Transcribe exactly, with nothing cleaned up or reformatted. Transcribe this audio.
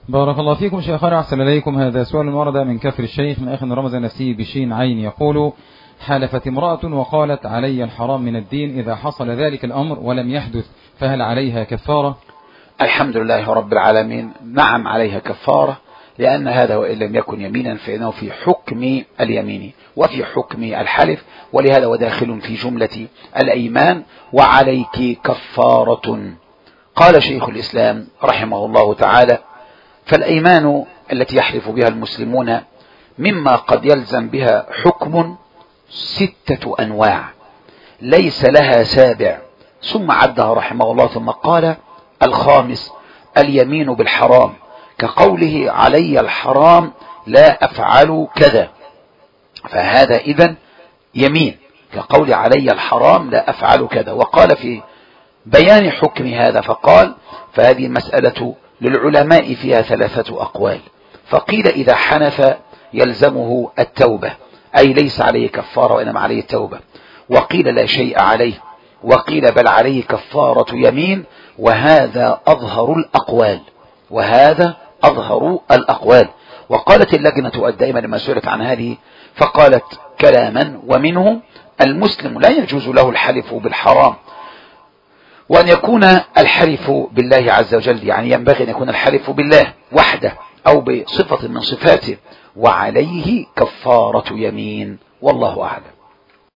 بارك الله فيكم شيخنا، أحسن إليكم. هذا سؤال ورد من كفر الشيخ من أخ رمز نفسه بشين عين، يقول: حلفت امرأة وقالت علي الحرام من الدين، إذا حصل ذلك الأمر ولم يحدث فهل عليها كفارة؟ الحمد لله رب العالمين، نعم عليها كفارة، لأن هذا وإن لم يكن يمينا فإنه في حكم اليمين وفي حكم الحلف، ولهذا وداخل في جملة الأيمان. وعليك كفارة. قال شيخ الإسلام رحمه الله تعالى: فالأيمان التي يحلف بها المسلمون مما قد يلزم بها حكم ستة أنواع ليس لها سابع، ثم عدها رحمه الله ثم قال: الخامس اليمين بالحرام، كقوله علي الحرام لا أفعل كذا، فهذا إذن يمين كقول علي الحرام لا أفعل كذا. وقال في بيان حكم هذا فقال: فهذه المسألة للعلماء فيها ثلاثة أقوال. فقيل إذا حنث يلزمه التوبة، أي ليس عليه كفارة وإنما عليه التوبة. وقيل لا شيء عليه، وقيل بل عليه كفارة يمين، وهذا أظهر الأقوال وهذا أظهر الأقوال. وقالت اللجنة الدائمة لما سئلت عن هذه فقالت كلاما، ومنه: المسلم لا يجوز له الحلف بالحرام، وأن يكون الحلف بالله عز وجل، يعني ينبغي أن يكون الحلف بالله وحده أو بصفة من صفاته، وعليه كفارة يمين، والله أعلم.